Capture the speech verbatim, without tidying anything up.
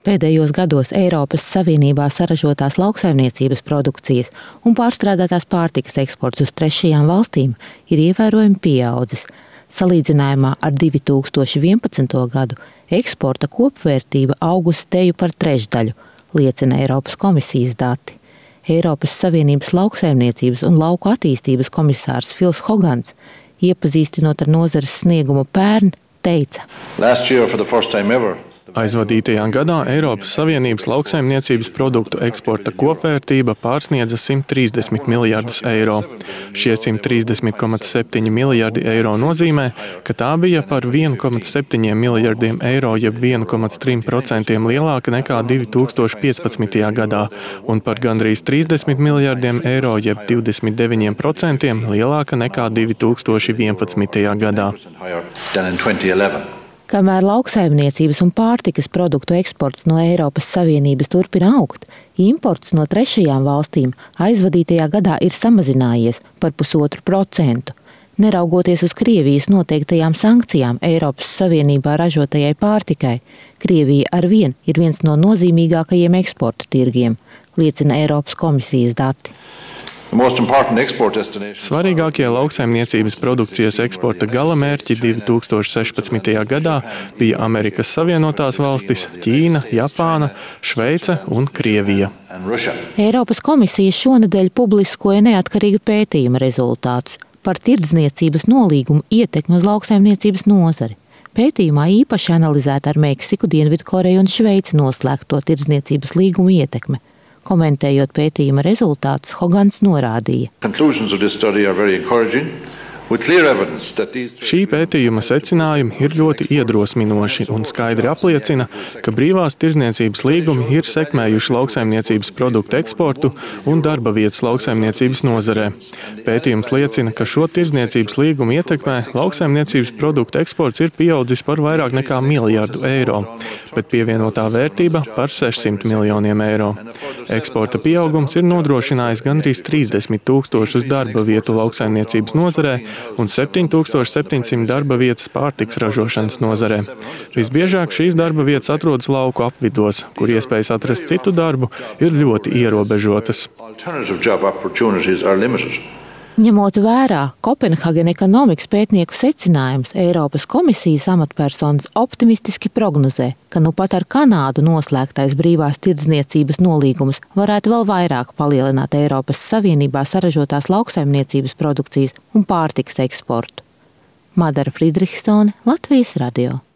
Pēdējos gados Eiropas Savienībā saražotās lauksaimniecības produkcijas un pārstrādātās pārtikas eksports uz trešajām valstīm ir ievērojami pieaudzis. Salīdzinājumā ar divi tūkstoši vienpadsmito gadu eksporta kopvērtība augusi teju par trešdaļu, liecina Eiropas komisijas dati. Eiropas Savienības lauksaimniecības un lauku attīstības komisārs Fils Hogans, iepazīstinot ar nozares sniegumu pērn, teica: Aizvadītajā gadā Eiropas Savienības lauksaimniecības produktu eksporta kopvērtība pārsniedza simt trīsdesmit miljardus eiro. Šie simt trīsdesmit komats septiņi miljardi eiro nozīmē, ka tā bija par viens komats septiņi miljardiem eiro, jeb viens komats trīs procenti lielāka nekā divi tūkstoši piecpadsmitajā gadā un par gandrīz trīsdesmit miljardiem eiro, jeb divdesmit deviņi procenti lielāka nekā divi tūkstoši vienpadsmitajā gadā. Kamēr lauksaimniecības un pārtikas produktu eksports no Eiropas Savienības turpina augt, imports no trešajām valstīm aizvadītajā gadā ir samazinājies par pusotru procentu. Neraugoties uz Krievijas noteiktajām sankcijām Eiropas Savienībā ražotajai pārtikai, Krievija arvien ir viens no nozīmīgākajiem eksporta tirgiem, liecina Eiropas komisijas dati. Svarīgākie lauksaimniecības produkcijas eksporta galamērķi divi tūkstoši sešpadsmitajā gadā bija Amerikas Savienotās valstis, Ķīna, Japāna, Šveice un Krievija. Eiropas komisija šonedēļ publiskoja neatkarīga pētījuma rezultātus par tirdzniecības nolīgumu ietekmi uz lauksaimniecības nozari. Pētījumā īpaši analizēta ar Meksiku, Dienvidkoreju un Šveici noslēgto tirdzniecības līgumu ietekme. Komentējot pētījuma rezultātus, Hogans norādīja: Šī pētījuma secinājumi ir ļoti iedrosminoši un skaidri apliecina, ka brīvās tirdzniecības līgumi ir sekmējuši lauksaimniecības produktu eksportu un darba vietas lauksaimniecības nozarē. Pētījums liecina, ka šo tirdzniecības līgumu ietekmē lauksaimniecības produktu eksports ir pieaudzis par vairāk nekā miljardu eiro, bet pievienotā vērtība par sešsimt miljoniem eiro. Eksporta pieaugums ir nodrošinājis gandrīz trīsdesmit tūkstošus darba vietu lauksaimniecības nozarē un septiņi tūkstoši septiņsimt darba vietas pārtikas ražošanas nozarē. Visbiežāk šīs darba vietas atrodas lauku apvidos, kur iespējas atrast citu darbu ir ļoti ierobežotas. Ņemot vērā Copenhagen Economics pētnieku secinājums, Eiropas komisijas amatpersonas optimistiski prognozē, ka nu pat ar Kanādu noslēgtais brīvās tirdzniecības nolīgums varētu vēl vairāk palielināt Eiropas Savienībā saražotās lauksaimniecības produkcijas un pārtikas eksportu. Madara Friedrichsone, Latvijas radio.